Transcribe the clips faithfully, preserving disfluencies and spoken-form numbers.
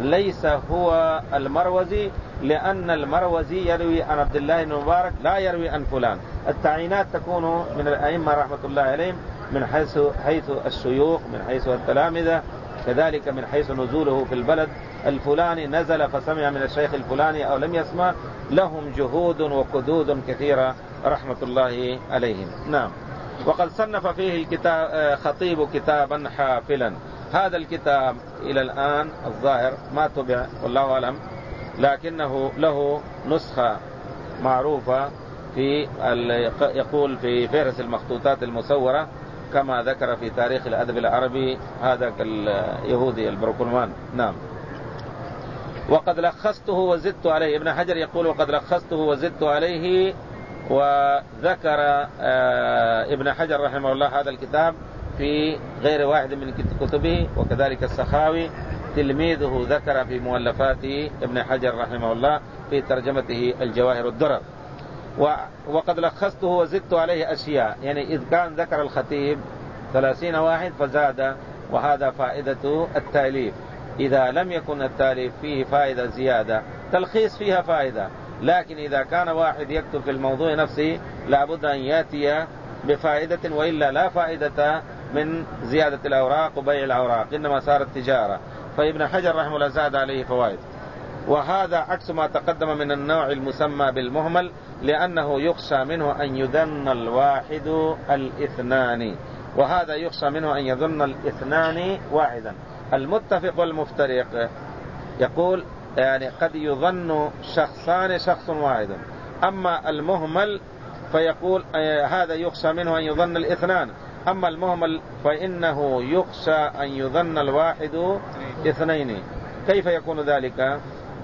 ليس هو المروزي، لأن المروزي يروي عن عبد الله بن مبارك لا يروي عن فلان. التعيينات تكون من الأئمة رحمة الله عليهم من حيث حيث الشيوخ، من حيث التلامذة، كذلك من حيث نزوله في البلد الفلاني، نزل فسمع من الشيخ الفلاني أو لم يسمع. لهم جهود وكدود كثيرة رحمة الله عليهم. نعم. وقد صنف فيه الكتاب خطيب كتابا حافلا. هذا الكتاب إلى الآن الظاهر ما طبع والله أعلم، لكنه له نسخة معروفة في يقول في فهرس المخطوطات المصورة كما ذكر في تاريخ الأدب العربي هذا اليهودي البروكلمان. نعم. وقد لخصته وزدت عليه. ابن حجر يقول وقد لخصته وزدت عليه. وذكر ابن حجر رحمه الله هذا الكتاب في غير واحد من كتبه، وكذلك السخاوي تلميذه ذكر في مؤلفات ابن حجر رحمه الله في ترجمته الجواهر الدرر. وقد لخصته وزدت عليه أشياء، يعني إذ كان ذكر الخطيب ثلاثين واحد فزاد، وهذا فائدة التأليف. إذا لم يكن التأليف فيه فائدة زيادة تلخيص فيها فائدة، لكن إذا كان واحد يكتب في الموضوع نفسه لابد أن يأتي بفائدة، وإلا لا فائدة من زيادة الأوراق وبيع الأوراق، إنما صارت تجارة. فابن حجر رحمه الله زاد عليه فوائد. وهذا عكس ما تقدم من النوع المسمى بالمهمل، لأنه يخشى منه أن يظن الواحد الاثنان، وهذا يخشى منه أن يظن الاثنان واحدا. المتفق والمفترق يقول يعني قد يظن شخصان شخص واحد، أما المهمل فيقول هذا يخشى منه أن يظن الاثنان، أما المهمل فإنه يخشى أن يظن الواحد اثنين. كيف يكون ذلك؟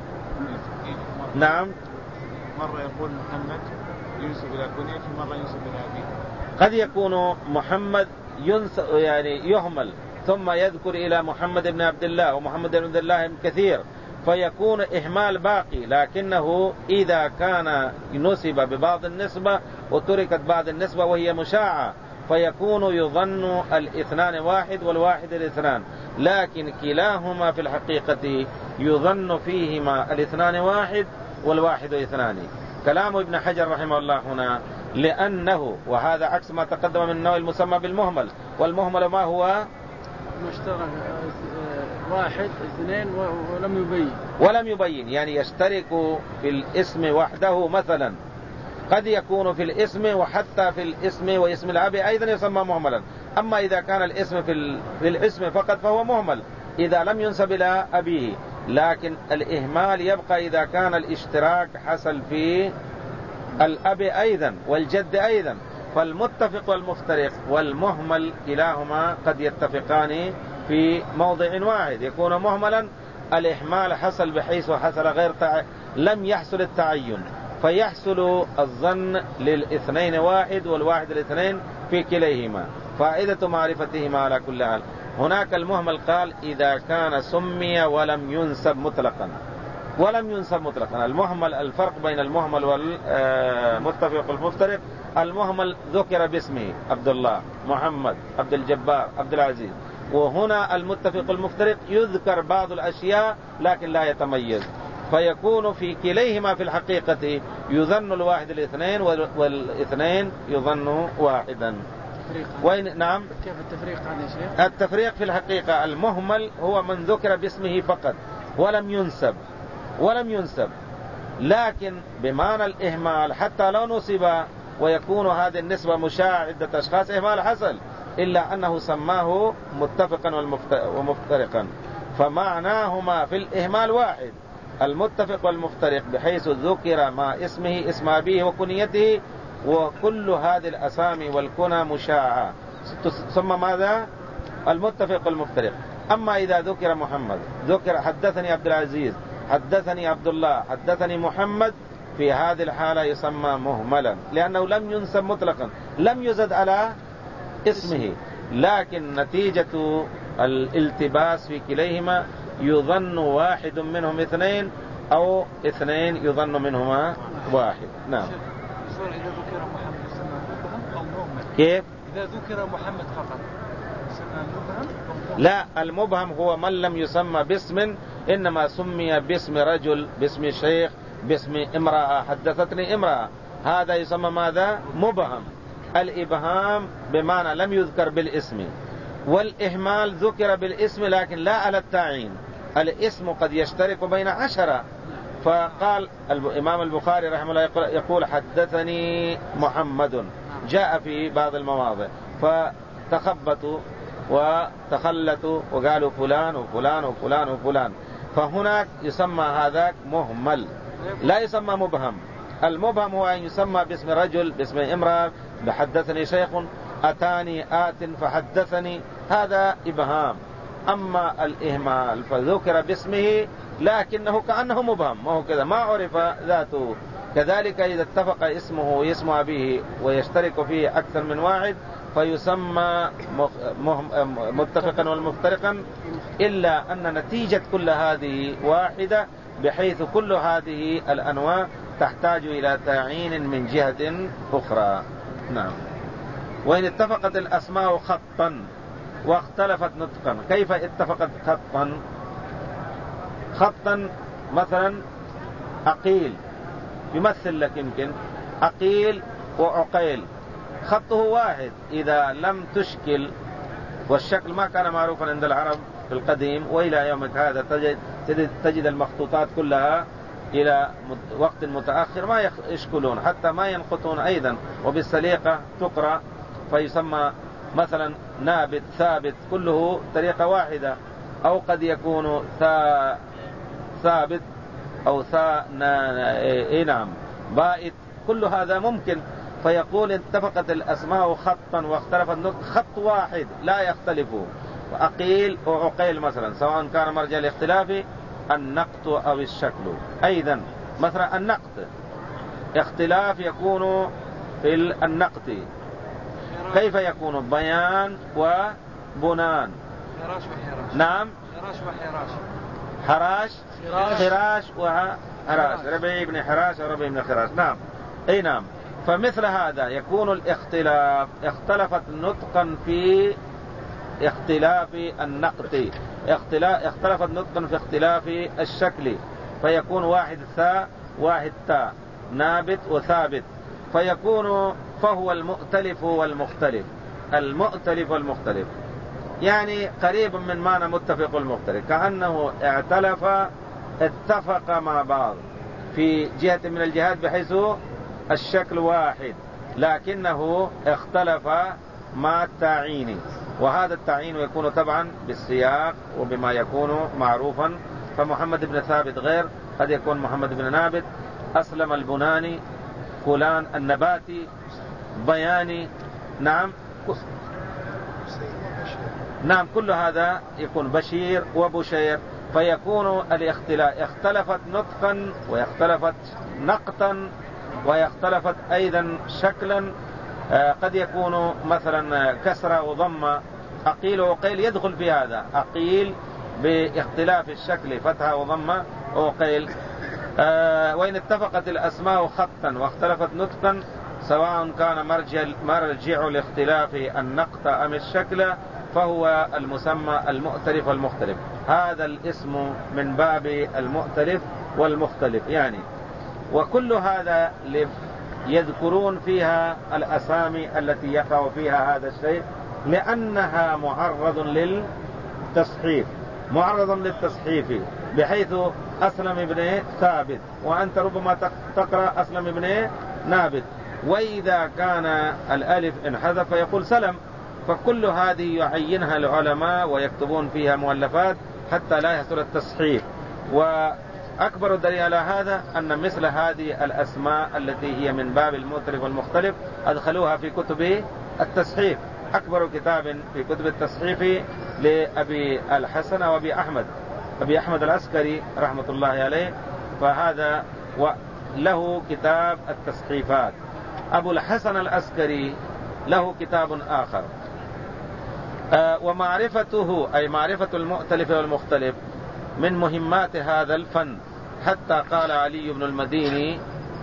نعم. مرة يقول محمد ينسب إلى كنيته، مرة ينسب إلى أبيه. قد يكون محمد ينسب يعني يهمل ثم يذكر إلى محمد بن عبد الله، ومحمد بن عبد الله كثير، فيكون إهمال باقي. لكنه إذا كان نسب ببعض النسبة وتركت بعض النسبة وهي مشاعة فيكون يظن الاثنان واحد والواحد الاثنان، لكن كلاهما في الحقيقة يظن فيهما الاثنان واحد والواحد اثنان. كلام ابن حجر رحمه الله هنا لأنه، وهذا عكس ما تقدم من النوع المسمى بالمهمل. والمهمل ما هو؟ مشترك واحد اثنين ولم يبين ولم يبين يعني يشترك في الاسم وحده. مثلا قد يكون في الاسم وحتى في الاسم واسم الأب أيضا يسمى مهملا. أما إذا كان الاسم في, في الاسم فقط فهو مهمل إذا لم ينسب إلى أبيه، لكن الإهمال يبقى إذا كان الاشتراك حصل في الأب أيضا والجد أيضا. فالمتفق والمفترق والمهمل كلاهما قد يتفقان في موضع واحد، يكون مهملا الإهمال حصل بحيث حصل غير تع... لم يحصل التعين، فيحصل الظن للاثنين واحد والواحد الاثنين في كليهما، فائدة معرفتهما على كل حال. هناك المهمل قال إذا كان سمي ولم ينسب مطلقا، ولم ينسب مطلقا. المهمل الفرق بين المهمل والمتفق والمفترق، المهمل ذكر باسمه عبد الله، محمد، عبد الجبار، عبد العزيز. وهنا المتفق والمفترق يذكر بعض الأشياء لكن لا يتميز، فيكون في كليهما في الحقيقة يظن الواحد الاثنين والاثنين يظن واحدا. وين نعم. كيف التفريق هذا شيء؟ التفريق في الحقيقة المهمل هو من ذكر باسمه فقط ولم ينسب ولم ينسب لكن بمعنى الإهمال حتى لو نسب ويكون هذه النسبة مشاع عدة أشخاص إهمال حصل، إلا أنه سماه متفقا ومفترقا، فمعناهما في الإهمال واحد، المتفق والمفترق، بحيث ذكر ما اسمه اسم أبيه وكنيته، وكل هذه الأسامي والكنى مشاعة ثم ماذا؟ المتفق والمفترق. أما إذا ذكر محمد، ذكر حدثني عبد العزيز، حدثني عبد الله، حدثني محمد، في هذه الحالة يسمى مهملا لأنه لم ينسب مطلقا، لم يزد على اسمه، لكن نتيجة الالتباس في كليهما يظن واحد منهم اثنين أو اثنين يظن منهما واحد. نعم. إذا ذكر محمد يسمى مبهم أو مهمل؟ كيف؟ إذا ذكر محمد فقط يسمى مبهم أو مهمل؟ لا، المبهم هو من لم يسمى باسم إنما سمي باسم رجل، باسم شيخ، باسم امرأة، حدثتني امرأة، هذا يسمى ماذا؟ مبهم. الإبهام بمعنى لم يذكر بالاسم، والإهمال ذكر بالاسم لكن لا على التعيين. الاسم قد يشترك بين عشرة، فقال الإمام البخاري رحمه الله يقول حدثني محمد، جاء في بعض المواضع فتخبطوا وتخلتوا وقالوا فلان وفلان وفلان وفلان، فهناك يسمى هذاك مهمل، لا يسمى مبهم. المبهم هو أن يسمى باسم رجل، باسم امرأة، بحدثني شيخ، أتاني آت فحدثني، هذا إبهام. أما الإهمال فذكر باسمه لكنه كأنه مبهم، ما هو كذا، ما عرف ذاته. كذلك إذا اتفق اسمه واسم أبيه ويشترك فيه أكثر من واحد فيسمى متفقا والمفترقا، إلا أن نتيجة كل هذه واحدة، بحيث كل هذه الأنواع تحتاج إلى تعيين من جهة أخرى. نعم. وإن اتفقت الأسماء خطا واختلفت نطقا، كيف اتفقت خطا؟ خطا مثلا عقيل، يمثل لك يمكن عقيل وعقيل، خطه واحد إذا لم تشكل، والشكل ما كان معروفا عند العرب في القديم، وإلى يومك هذا تجد, تجد المخطوطات كلها إلى وقت متأخر ما يشكلون، حتى ما ينقطون أيضا، وبالسليقة تقرأ، فيسمى مثلا نابت ثابت، كله طريقة واحدة، أو قد يكون ثا ثابت أو ثا نعم بائت، كل هذا ممكن. فيقول اتفقت الأسماء خطا واختلفت النطق، خط واحد لا يختلف. وأقيل وعقيل مثلا، سواء كان مرجع الاختلاف النقط أو الشكل. أيضا مثلا النقط اختلاف يكون في النقط، كيف يكون؟ بيان وبنان. حراش وحراش. نعم. حراش وحراش. حراش حراش وحراش، ربيع بن حراش وربيع بن حراش. نعم. أي نعم. فمثل هذا يكون الاختلاف، اختلفت نطقا في اختلاف النقط، اختلفت نطقا في اختلاف الشكل، فيكون واحد ثاء واحد تاء، نابت وثابت، فيكون فهو المؤتلف والمختلف. المؤتلف والمختلف يعني قريب من معنى متفق والمختلف، كأنه اعتلف اتفق مع بعض في جهة من الجهات، بحيث الشكل واحد لكنه اختلف مع التعيين. وهذا التعيين يكون طبعا بالسياق وبما يكون معروفا. فمحمد بن ثابت غير، قد يكون محمد بن نابت، أسلم البناني، فلان النباتي، بياني. نعم. نعم. كل هذا يكون بشير وبشير. فيكون الاختلاف، اختلفت نطقا ويختلفت نقطا ويختلفت أيضا شكلا. قد يكون مثلا كسرة وضمة، أقيل وقيل يدخل في هذا، أقيل باختلاف الشكل فتحة وضمة وقيل. وإن اتفقت الأسماء خطا واختلفت نطقا، سواء كان مرجع, مرجع الاختلاف النقط أم الشكل، فهو المسمى المؤتلف والمختلف. هذا الاسم من باب المؤتلف والمختلف يعني. وكل هذا يذكرون فيها الأسامي التي يقع فيها هذا الشيء، لأنها معرض للتصحيف، معرض للتصحيف، بحيث أسلم بن ثابت، وأنت ربما تقرأ أسلم بن نابت، وإذا كان الألف انحذف فيقول سلم. فكل هذه يعينها العلماء ويكتبون فيها مؤلفات حتى لا يحصل التصحيف. وأكبر دليل على هذا أن مثل هذه الأسماء التي هي من باب المؤتلف والمختلف أدخلوها في كتب التصحيف. أكبر كتاب في كتب التصحيف لأبي الحسن وأبي أحمد، أبي أحمد العسكري رحمة الله عليه، فهذا له كتاب التصحيفات. أبو الحسن العسكري له كتاب آخر. آه ومعرفته أي معرفة المؤتلف والمختلف من مهمات هذا الفن، حتى قال علي بن المديني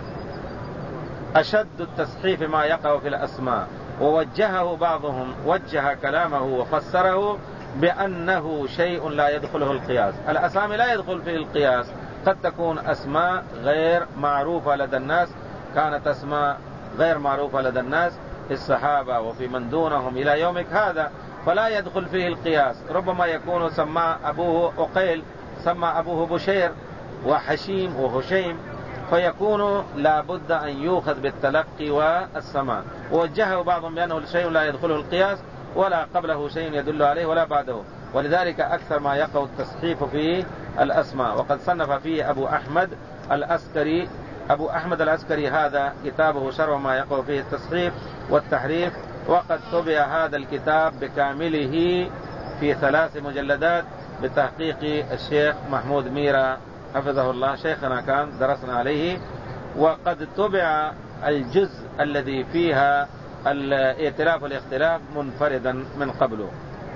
أشد التصحيف ما يقع في الأسماء. ووجهه بعضهم، وجه كلامه وفسره بأنه شيء لا يدخله القياس. الأسامي لا يدخل فيه القياس، قد تكون أسماء غير معروفة لدى الناس، كانت أسماء غير معروفة لدى الناس في الصحابة وفي من دونهم إلى يومك هذا، فلا يدخل فيه القياس. ربما يكون سمى أبوه أقيل، سمى أبوه بشير وحشيم وهشيم، فيكون لابد أن يؤخذ بالتلقي والسماع. ووجهه بعضهم بأنه شيء لا يدخله القياس، ولا قبله شيء يدل عليه ولا بعده، ولذلك أكثر ما يقع التصحيف في الأسماء. وقد صنف فيه أبو أحمد الأسكري. أبو أحمد الأسكري هذا كتابه شرح ما يقع فيه التصحيف والتحريف، وقد طبع هذا الكتاب بكامله في ثلاث مجلدات بتحقيق الشيخ محمود ميرا حفظه الله، شيخنا كان درسنا عليه. وقد طبع الجزء الذي فيها الائتلاف والاختلاف منفردا من قبله،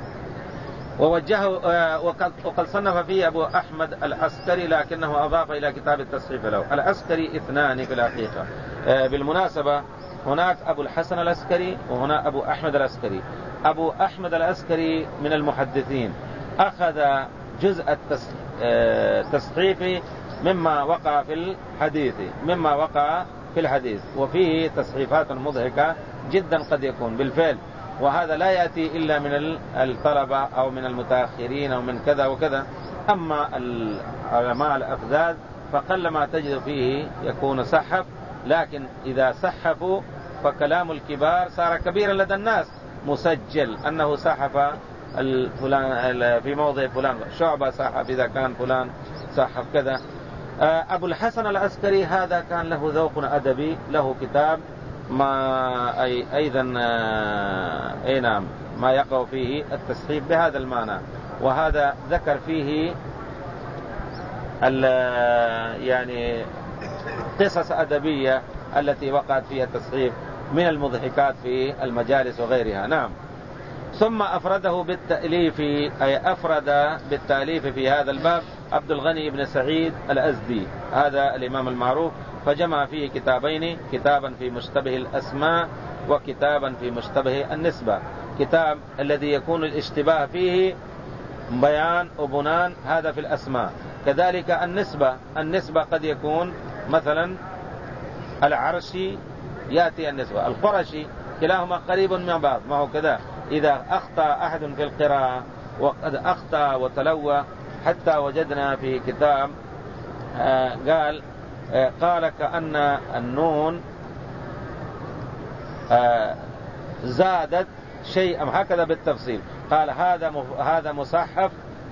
ووجهه. وقد صنف فيه أبو أحمد العسكري، لكنه أضاف إلى كتاب التصحيف له. العسكري اثنان في الحقيقة بالمناسبة، هناك أبو الحسن العسكري وهنا أبو أحمد العسكري. أبو أحمد العسكري من المحدثين، أخذ جزء التصحيف مما وقع في الحديث مما وقع في الحديث وفيه تصحيفات مضحكة جدا قد يكون بالفعل، وهذا لا يأتي إلا من الطلبة أو من المتأخرين أو من كذا وكذا. أما العلماء الأفذاذ فقل ما تجد فيه يكون صحف، لكن إذا صحفوا فكلام الكبار صار كبيرا لدى الناس، مسجل أنه صحف الفلان في موضع فلان، شعبة صحف إذا كان فلان صحف كذا. أبو الحسن العسكري هذا كان له ذوق أدبي، له كتاب ما أي أيضا أي نعم ما يقع فيه التصحيف بهذا المعنى، وهذا ذكر فيه يعني قصص أدبية التي وقعت فيها التصحيف من المضحكات في المجالس وغيرها. نعم. ثم أفرده بالتأليف، أي أفرد بالتأليف في هذا الباب عبد الغني بن سعيد الأزدي، هذا الإمام المعروف، فجمع فيه كتابين، كتابا في مشتبه الأسماء وكتابا في مشتبه النسبة. كتاب الذي يكون الاشتباه فيه بيان وبنان، هذا في الأسماء. كذلك النسبة، النسبة قد يكون مثلا العرشي يأتي النسبة القرشي، كلاهما قريب من بعض، ما هو كذا. إذا أخطأ أحد في القراءة وقد أخطأ وتلوى، حتى وجدنا في كتاب آه قال آه قال كأن النون آه زادت شيئا، هكذا بالتفصيل قال هذا هذا مصحف،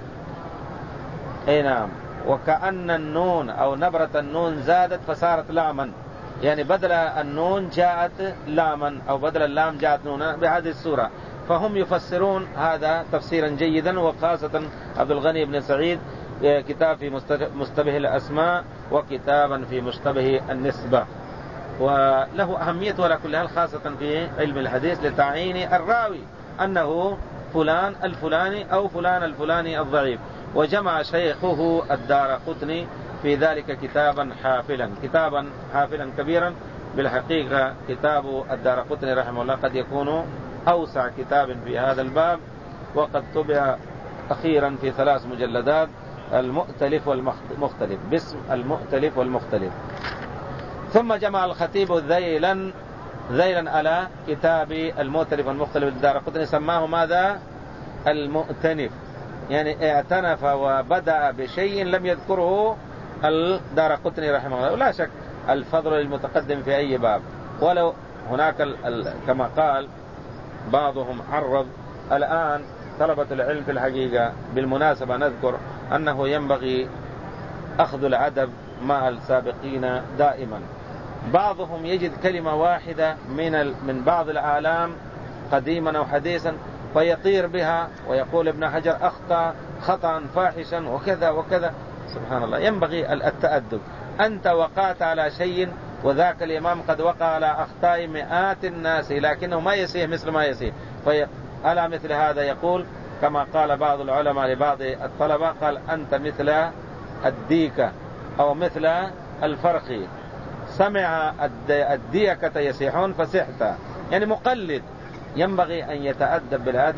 اي نعم، وكأن النون أو نبرة النون زادت فصارت لاما، يعني بدل النون جاءت لاما أو بدل اللام جاءت نونا بهذه الصورة. فهم يفسرون هذا تفسيرا جيدا، وخاصة عبد الغني بن سعيد كتاب في مشتبه الأسماء وكتابا في مشتبه النسبة، وله أهمية ولا كل حال، خاصة في علم الحديث لتعيين الراوي أنه فلان الفلاني أو فلان الفلاني الضعيف. وجمع شيخه الدارقطني في ذلك كتابا حافلا، كتابا حافلا كبيرا بالحقيقة. كتاب الدارقطني رحمه الله قد يكون أوسع كتاب في هذا الباب، وقد طبع أخيرا في ثلاث مجلدات، المؤتلف والمختلف، باسم المؤتلف والمختلف. ثم جمع الخطيب ذيلا ذيلا على كتاب المؤتلف والمختلف الدارقطني، سماه ماذا؟ المؤتنف، يعني اعتنف وبدأ بشيء لم يذكره الدارقطني رحمه الله. ولا شك الفضل للمتقدم في أي باب، ولو هناك ال ال كما قال بعضهم عرض. الآن طلبة العلم في الحقيقة بالمناسبة نذكر أنه ينبغي أخذ العدب مع السابقين دائما. بعضهم يجد كلمة واحدة من من بعض العالم قديما أو حديثا فيطير بها ويقول ابن حجر أخطأ خطأ فاحشا وكذا وكذا. سبحان الله، ينبغي التأدب. أنت وقعت على شيء وذاك الإمام قد وقع على أخطاء مئات الناس، لكنه ما يسيه مثل ما يسيه. فعلى مثل هذا يقول كما قال بعض العلماء لبعض الطلبة، قال أنت مثل الديكة أو مثل الفرخ، سمع الديكة يسيحون فسحت، يعني مقلد. ينبغي أن يتأدب بالأدب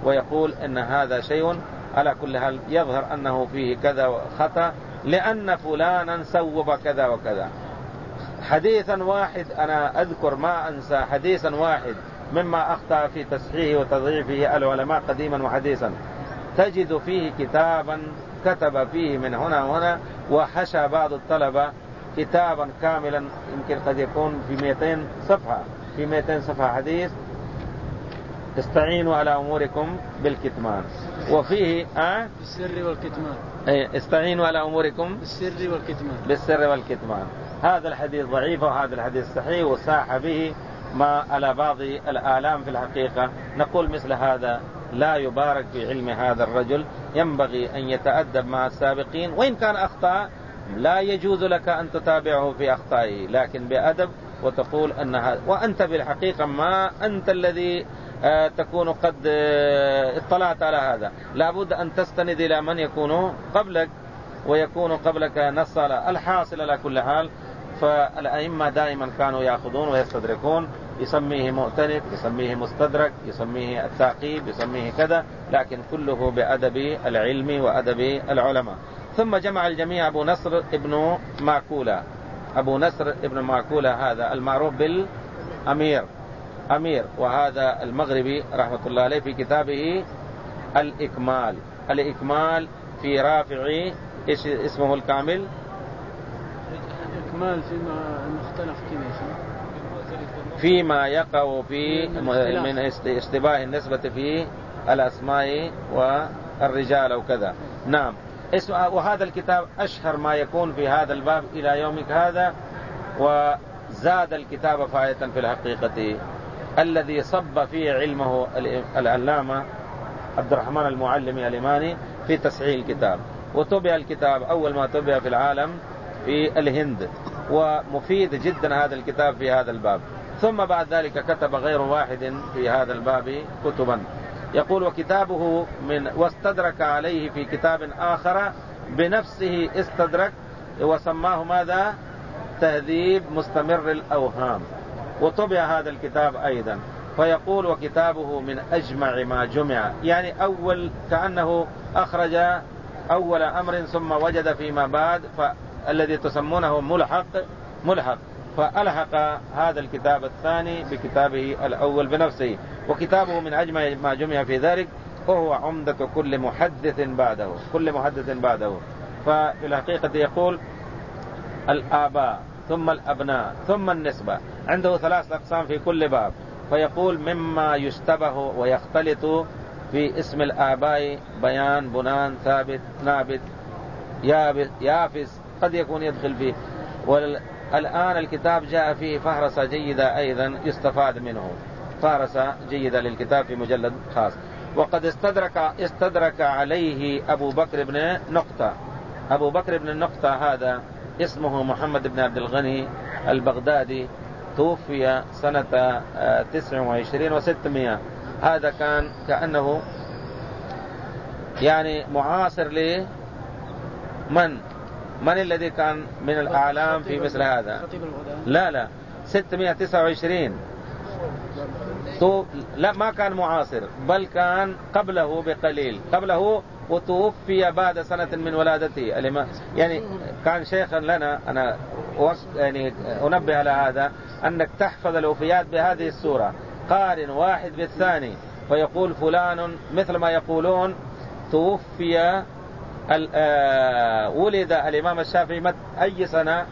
ويقول إن هذا شيء على كل حال يظهر أنه فيه كذا خطأ لأن فلانا سوب كذا وكذا. حديثا واحد أنا أذكر ما أنسى حديثا واحد مما أخطأ في تصحيحه وتضعيفه العلماء قديما وحديثا، تجد فيه كتابا كتب فيه من هنا وهنا، وحشى بعض الطلبة كتابا كاملا يمكن قد يكون في مئتين صفحة، في مئتين صفحة حديث استعينوا على أموركم بالكتمان، وفيه أه بالسر والكتمان، استعينوا على أموركم بالسر والكتمان بالسر والكتمان. هذا الحديث ضعيف وهذا الحديث صحيح، وساح به ما على بعض الآلام في الحقيقة. نقول مثل هذا لا يبارك في علم هذا الرجل، ينبغي أن يتأدب مع السابقين، وإن كان أخطأ لا يجوز لك أن تتابعه في أخطائه، لكن بأدب وتقول أن هذا، وأنت بالحقيقة ما أنت الذي آه تكون قد آه اطلعت على هذا، لابد أن تستند إلى من يكون قبلك ويكون قبلك نص على الحاصل. على كل حال فالأئمة دائما كانوا يأخذون ويستدركون، يسميه مؤتنف، يسميه مستدرك، يسميه التعقيب، يسميه كذا، لكن كله بأدب العلم وأدب العلماء. ثم جمع الجميع أبو نصر ابن معكولة، أبو نصر ابن معكولة هذا المعروف بالأمير أمير، وهذا المغربي رحمة الله عليه في كتابه الإكمال. الإكمال في رافع إيش اسمه الكامل؟ الإكمال فيما مختلف كذا، فيما يقع في من اشتباه النسبة في الأسماء والرجال وكذا. نعم. وهذا الكتاب أشهر ما يكون في هذا الباب إلى يومك هذا، وزاد الكتاب فائدة في الحقيقة. الذي صب فيه علمه العلامة عبد الرحمن المعلمي اليماني في تصحيح الكتاب، وطبع الكتاب أول ما طبع في العالم في الهند، ومفيد جدا هذا الكتاب في هذا الباب. ثم بعد ذلك كتب غير واحد في هذا الباب كتبا. يقول وكتابه من واستدرك عليه في كتاب آخر بنفسه استدرك، وسماه ماذا؟ تهذيب مستمر الأوهام، وطبع هذا الكتاب أيضا. فيقول وكتابه من أجمع ما جمع، يعني أول كأنه أخرج أول أمر ثم وجد فيما بعد، فالذي تسمونه ملحق ملحق فألحق هذا الكتاب الثاني بكتابه الأول بنفسه. وكتابه من أجمع ما جمع في ذلك، وهو عمدة كل محدث بعده كل محدث بعده. ففي الحقيقة يقول الآباء ثم الأبناء ثم النسبة، عنده ثلاث أقسام في كل باب. فيقول مما يشتبه ويختلط في اسم الآباء بيان، بنان، ثابت، نابت، يافس، قد يكون يدخل فيه. والآن الكتاب جاء فيه فهرسة جيدة أيضا يستفاد منه، فهرسة جيدة للكتاب في مجلد خاص. وقد استدرك استدرك عليه أبو بكر بن نقطة. أبو بكر بن النقطة هذا اسمه محمد بن عبد الغني البغدادي، توفي سنة تسع وعشرين وستمائة. هذا كان كأنه يعني معاصر لمن من الذي كان من الأعلام في مثل هذا؟ لا لا ستمائة وتسعة وعشرين، لا ما كان معاصر، بل كان قبله بقليل، قبله وتوفي بعد سنة من ولادته. يعني كان شيخا لنا. أنا يعني أنبه على هذا، أنك تحفظ الوفيات بهذه السورة، قارن واحد بالثاني، فيقول فلان مثل ما يقولون توفي ولد الإمام الشافعي أي سنة،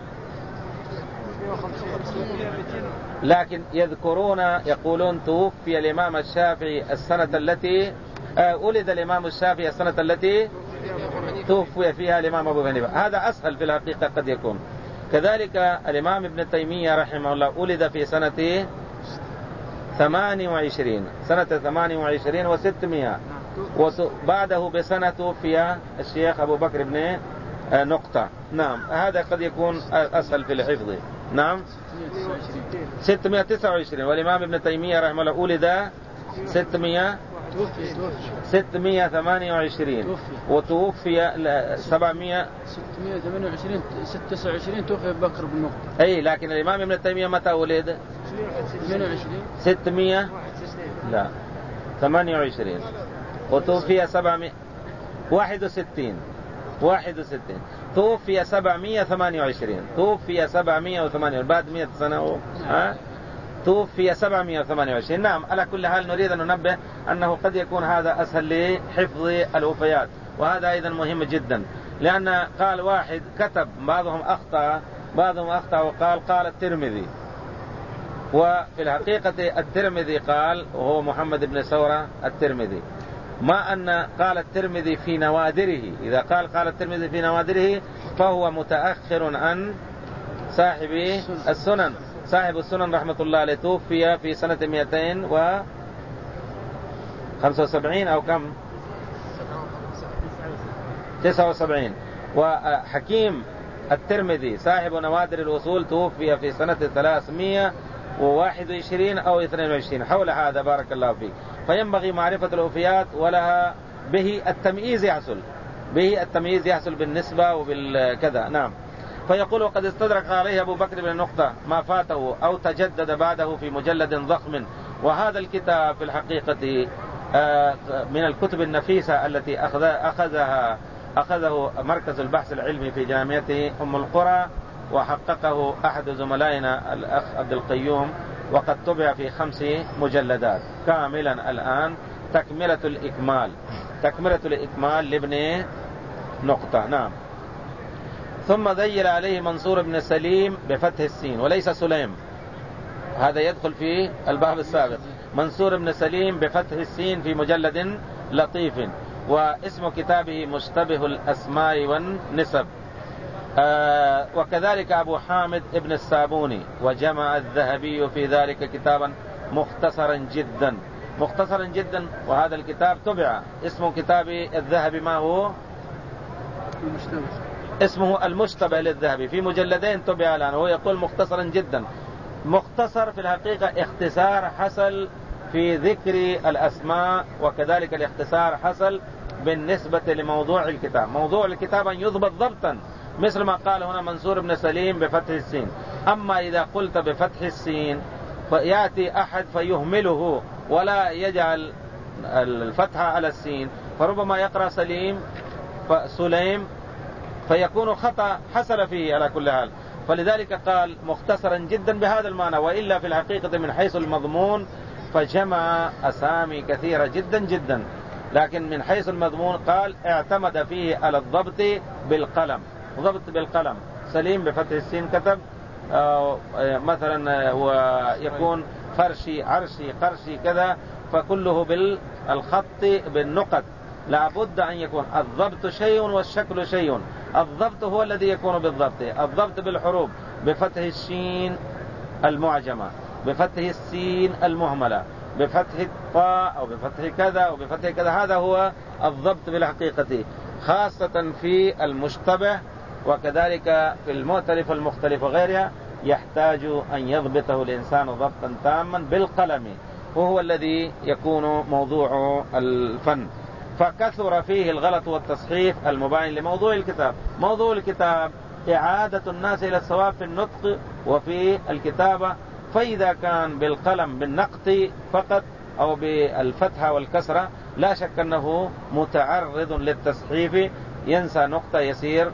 لكن يذكرون يقولون توفي الإمام الشافعي السنة التي ولد الإمام الشافعي السنة التي توفي فيها الإمام أبو حنيفة. هذا أسهل في الحقيقة قد يكون. كذلك الإمام ابن تيمية رحمه الله ولد في سنة ثمان وعشرين سنة ثمان وعشرين وستمائة، وبعده بسنة توفي الشيخ أبو بكر بن نقطة. نعم هذا قد يكون أسهل في الحفظ. نعم ستمائة وتسعة وعشرين، والإمام ابن تيمية رحمه الله ولد ستمائة ستمائة وثمانية وعشرين وتوفي سبعمائة ستمائة وثمانية وعشرين تسعة وعشرين توفي أبو بكر بن نقطة. أي لكن الإمام ابن تيمية متى ولد؟ ثمانية وعشرين ستمائة لا ثمانية وعشرين وتوفي سبعمائة واحد وستين واحد وستين توفي سبعمائة وثمانية وعشرين توفي سبعمائة وثمانية وعشرين بعد مئة سنة ها توفي سبعمائة وثمانية وعشرين. نعم، على كل حال نريد أن ننبه أنه قد يكون هذا أسهل لحفظ الوفيات، وهذا أيضا مهم جدا، لأن قال واحد كتب بعضهم أخطأ بعضهم أخطأ وقال قال الترمذي، وفي الحقيقة الترمذي قال وهو محمد بن ثورة الترمذي، ما أن قال الترمذي في نوادره. إذا قال قال الترمذي في نوادره فهو متأخر عن صاحب السنن. صاحب السنن رحمة الله عليه توفي في سنة مئتين وخمسة وسبعين أو كم تسعة وسبعين. وحكيم الترمذي صاحب نوادر الوصول توفي في سنة ثلاثمائة وواحد وعشرين أو اثنين وعشرين، حول هذا بارك الله فيك. فينبغي معرفة الوفيات ولها به التمييز يحصل به التمييز يحصل بالنسبة وبالكذا. نعم. فيقول وقد استدرك عليه أبو بكر بن النقطة ما فاته أو تجدد بعده في مجلد ضخم. وهذا الكتاب في الحقيقة من الكتب النفيسة التي أخذها أخذه مركز البحث العلمي في جامعة أم القرى، وحققه أحد زملائنا الأخ عبد القيوم، وقد طبع في خمس مجلدات كاملا الآن. تكملة الإكمال تكملة الإكمال لابن نقطة. نعم. ثم ذيل عليه منصور بن سليم بفتح السين وليس سليم، هذا يدخل في الباب السابق. منصور بن سليم بفتح السين في مجلد لطيف، واسم كتابه مشتبه الأسماء والنسب. آه وكذلك أبو حامد ابن السابوني، وجمع الذهبي في ذلك كتابا مختصرا جدا مختصرا جدا وهذا الكتاب طبع. اسم كتاب الذهبي ما هو؟ المشتبه. اسمه المشتبه للذهبي، في مجلدين طبع الآن، وهو يقول مختصرا جدا. مختصر في الحقيقة اختصار حصل في ذكر الأسماء، وكذلك الاختصار حصل بالنسبة لموضوع الكتاب. موضوع الكتاب أن يضبط ضبطا مثل ما قال هنا منصور بن سليم بفتح السين. أما إذا قلت بفتح السين فيأتي أحد فيهمله ولا يجعل الفتحة على السين، فربما يقرأ سليم فسليم فيكون خطأ حصل فيه على كل حال. فلذلك قال مختصرا جدا بهذا المعنى. وإلا في الحقيقة من حيث المضمون فجمع أسامي كثيرة جدا جدا، لكن من حيث المضمون قال اعتمد فيه على الضبط بالقلم. ضبط بالقلم. سليم بفتح السين كتب مثلا ويكون فرشي عرشي قرشي كذا، فكله بالخط بالنقط. لابد أن يكون الضبط شيء والشكل شيء. الضبط هو الذي يكون بالضبط. الضبط بالحروف بفتح الشين المعجمة، بفتح السين المهملة، بفتح الطاء أو بفتح كذا أو بفتح كذا، هذا هو الضبط بالحقيقة، خاصة في المشتبه وكذلك في المؤتلف والمختلف وغيرها. يحتاج أن يضبطه الإنسان ضبطا تاما بالقلم، وهو الذي يكون موضوع الفن. فكثر فيه الغلط والتصحيف المباين لموضوع الكتاب. موضوع الكتاب إعادة الناس إلى الصواب في النطق وفي الكتابة. فإذا كان بالقلم بالنقط فقط أو بالفتحة والكسرة لا شك أنه متعرض للتصحيف، ينسى نقطة يسير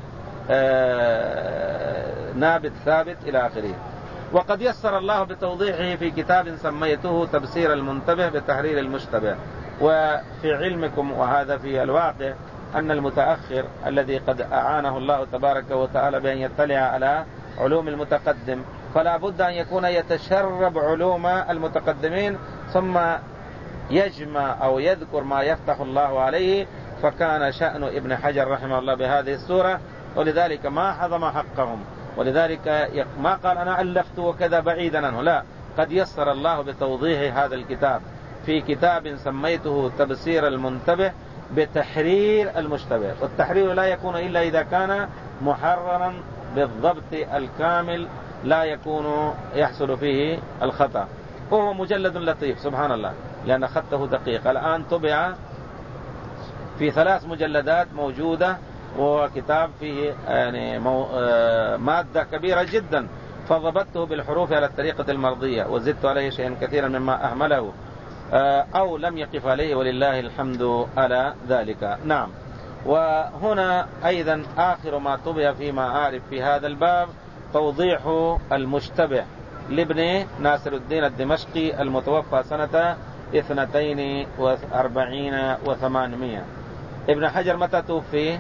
نابت ثابت إلى آخره. وقد يسر الله بتوضيحه في كتاب سميته تبصير المنتبه بتحرير المشتبه. وفي علمكم وهذا في الواقع أن المتأخر الذي قد أعانه الله تبارك وتعالى بأن يطلع على علوم المتقدم، فلا بد أن يكون يتشرب علوم المتقدمين ثم يجمع أو يذكر ما يفتح الله عليه. فكان شأن ابن حجر رحمه الله بهذه السورة، ولذلك ما حظم حقهم، ولذلك ما قال أنا ألفت وكذا بعيدا عنه، لا، قد يسر الله بتوضيح هذا الكتاب في كتاب سميته تبصير المنتبه بتحرير المشتبه. والتحرير لا يكون إلا إذا كان محررا بالضبط الكامل، لا يكون يحصل فيه الخطأ. وهو مجلد لطيف سبحان الله لأن خطه دقيق. الآن طبع في ثلاث مجلدات موجودة، وكتاب فيه يعني مادة كبيرة جدا، فضبطته بالحروف على الطريقة المرضية وزدت عليه شيئا كثيرا مما أهمله. أو لم يقف عليه، ولله الحمد على ذلك. نعم. وهنا أيضا آخر ما طبع فيما أعرف في هذا الباب توضيح المشتبه لابن ناصر الدين الدمشقي المتوفى سنة اثنتين واربعين وثمانمائة. ابن حجر متى توفي؟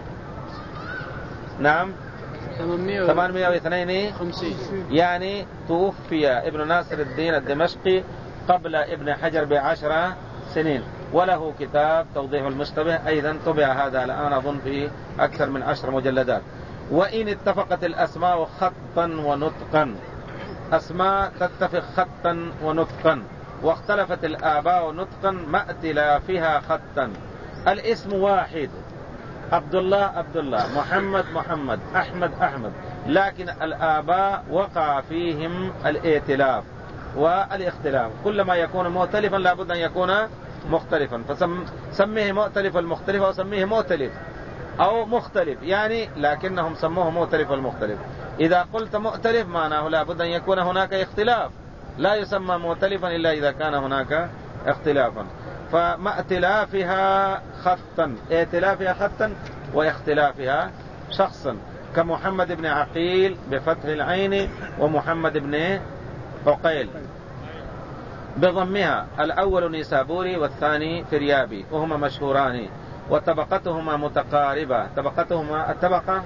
نعم ثمانمائة واثنين وخمسين، يعني توفي ابن ناصر الدين الدمشقي قبل ابن حجر بعشر سنين، وله كتاب توضيح المشتبه أيضا طبع هذا الآن أظن في أكثر من عشر مجلدات. وإن اتفقت الأسماء خطا ونطقا، أسماء تتفق خطا ونطقا، واختلفت الآباء نطقا ما ائتلافها خطا. الاسم واحد، عبد الله عبد الله، محمد محمد، أحمد أحمد، لكن الآباء وقع فيهم الائتلاف والاختلاف. كلما يكون مختلفا لابد أن يكون مختلفا، فسميه مختلف المختلف أو سميه مختلف أو مختلف، يعني لكنهم سموه مختلف المختلف. إذا قلت مختلف معناه لابد أن يكون هناك اختلاف، لا يسمى مختلفا إلا إذا كان هناك اختلافا. فما ائتلافها خطا، ائتلافها خطا واختلافها شخصا، كمحمد بن عقيل بفتح العين ومحمد بن عقيل بضمها، الأول نيسابوري والثاني فريابي، وهما مشهوران وطبقتهما متقاربة. طبقتهما الطبقة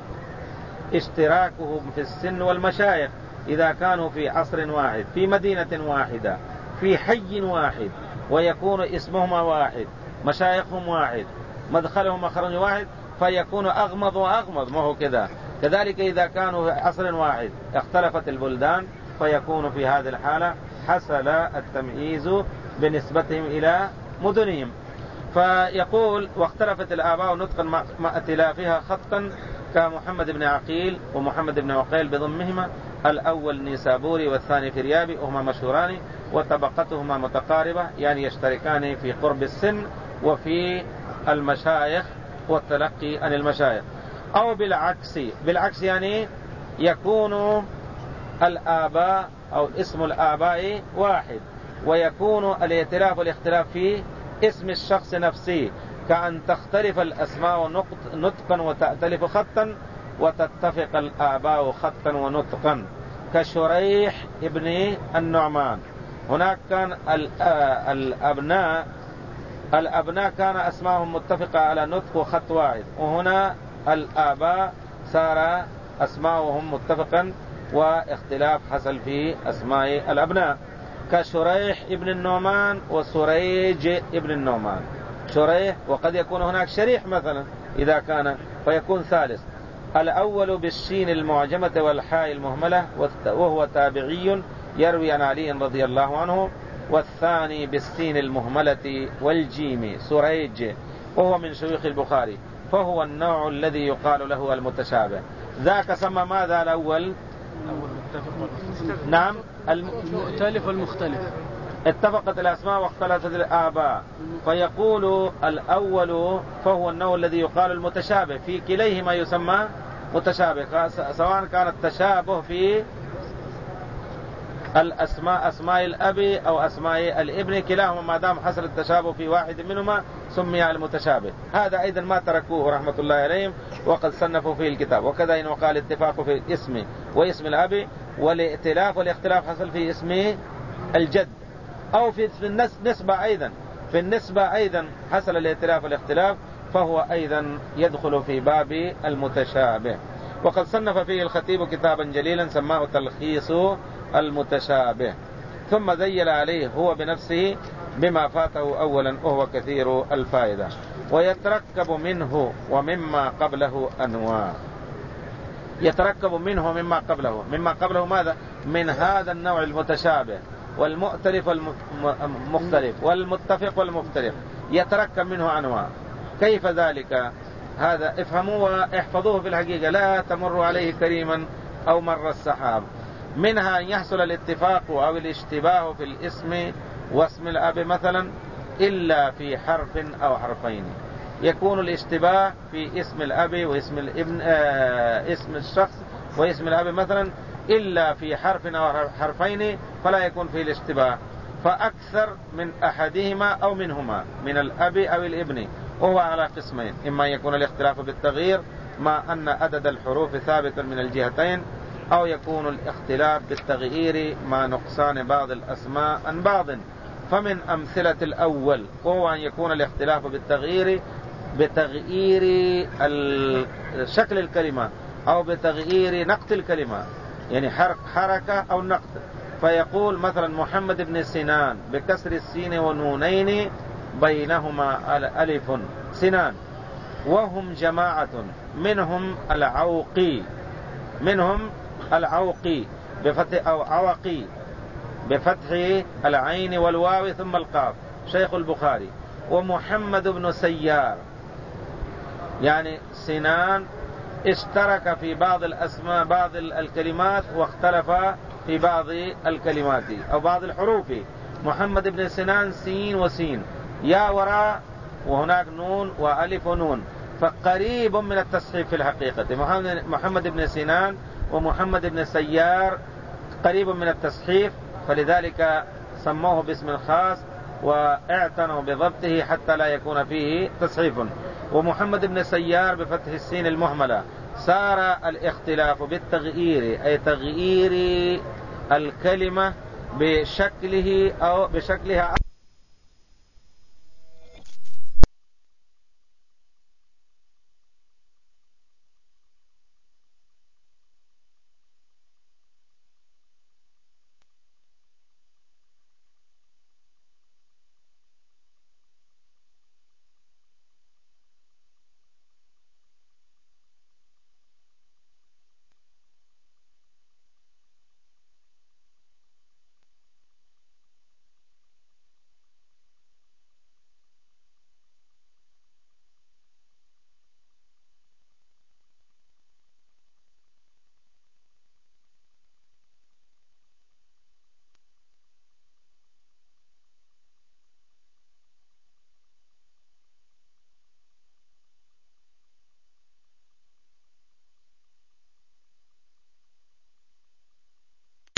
اشتراكهم في السن والمشايخ، إذا كانوا في عصر واحد في مدينة واحدة في حي واحد، ويكون اسمهما واحد، مشايخهم واحد، مدخلهم مخرج واحد، فيكون أغمض وأغمض، ما هو كذا. كذلك إذا كانوا في عصر واحد اختلفت البلدان، فيكون في هذه الحالة حصل التمييز بنسبتهم إلى مدنهم. فيقول واختلفت الآباء نطقا مع ائتلافها خطا، كمحمد بن عقيل ومحمد بن عقيل بضمهما، الأول نيسابوري والثاني فريابي، وهما مشهوران وطبقتهما متقاربة، يعني يشتركان في قرب السن وفي المشايخ والتلقي عن المشايخ. أو بالعكس، بالعكس يعني يكون الآباء أو اسم الآباء واحد، ويكون الائتلاف والاختلاف في اسم الشخص نفسه، كأن تختلف الأسماء نطقا وتأتلف خطا، وتتفق الآباء خطا ونطقا، كشريح ابن النعمان. هناك كان الأبناء الأبناء كان أسماءهم متفقة على نطق وخط واحد، وهنا الآباء صار أسماءهم متفقا واختلاف حصل في أسماء الأبناء، كشريح ابن النعمان وسريج ابن النعمان. شريح، وقد يكون هناك شريح مثلا إذا كان، فيكون ثالث. الأول بالشين المعجمة والحاء المهملة وهو تابعي يروي عن علي رضي الله عنه، والثاني بالسين المهملة والجيم سريج، وهو من شيوخ البخاري، فهو النوع الذي يقال له المتشابه. ذاك سمى ماذا الأول؟ نعم المؤتلف والمختلف. اتفقت الأسماء واختلفت الآباء، فيقول الأول فهو النوع الذي يقال المتشابه، في كليهما يسمى متشابه، سواء كان التشابه في الأسماء، أسماء الأب أو أسماء الابن، كلاهما ما دام حصل التشابه في واحد منهما سمي المتشابه. هذا أيضا ما تركوه رحمة الله عليهم، وقد صنفوا فيه الكتاب. وكذا إن وقال الاتفاق في الاسم واسم الأب، والائتلاف والاختلاف حصل في اسم الجد، أو في النسبة أيضا، في النسبة أيضا حصل الائتلاف والاختلاف، فهو أيضا يدخل في باب المتشابه. وقد صنف فيه الخطيب كتابا جليلا سماه تلخيص المتشابه، ثم ذيل عليه هو بنفسه بما فاته أولا، وهو كثير الفائدة. ويتركب منه ومما قبله أنواع، يتركب منه ومما قبله. مما قبله ماذا؟ من هذا النوع المتشابه والمؤتلف والمختلف والمتفق والمختلف، يتركب منه أنواع. كيف ذلك؟ هذا افهموه واحفظوه في الحقيقة، لا تمر عليه كريما أو مر السحاب. منها أن يحصل الاتفاق أو الاشتباه في الاسم واسم الأب مثلا، إلا في حرف أو حرفين. يكون الاشتباه في اسم الأب واسم الابن، آه اسم الشخص واسم الأب مثلا، إلا في حرف أو حرفين فلا يكون فيه الاشتباه. فأكثر من أحدهما أو منهما من الأب أو الابن، وهو على قسمين: إما يكون الاختلاف بالتغيير مع أن عدد الحروف ثابت من الجهتين، أو يكون الاختلاف بالتغيير مع نقصان بعض الأسماء عن بعض. فمن أمثلة الأول وهو أن يكون الاختلاف بالتغيير بتغيير شكل الكلمة أو بتغيير نقط الكلمة، يعني حركة أو نقط. فيقول مثلا محمد بن سنان بكسر السين ونونين بينهما ألف سنان، وهم جماعة منهم العوقي منهم العوقي بفتح أو عوقي بفتح العين والواو ثم القاف شيخ البخاري. ومحمد بن سيار، يعني سنان اشترك في بعض الأسماء بعض الكلمات واختلف في بعض الكلمات أو بعض الحروف. محمد بن سنان سين وسين، يا وراء وهناك نون وألف ونون، فقريب من التصحيف في الحقيقة. محمد بن سنان ومحمد بن سيار قريب من التصحيف، فلذلك سموه باسم خاص واعتنوا بضبطه حتى لا يكون فيه تصحيف. ومحمد بن سيار بفتح السين المهملة. صار الاختلاف بالتغيير أي تغيير الكلمة بشكله أو بشكلها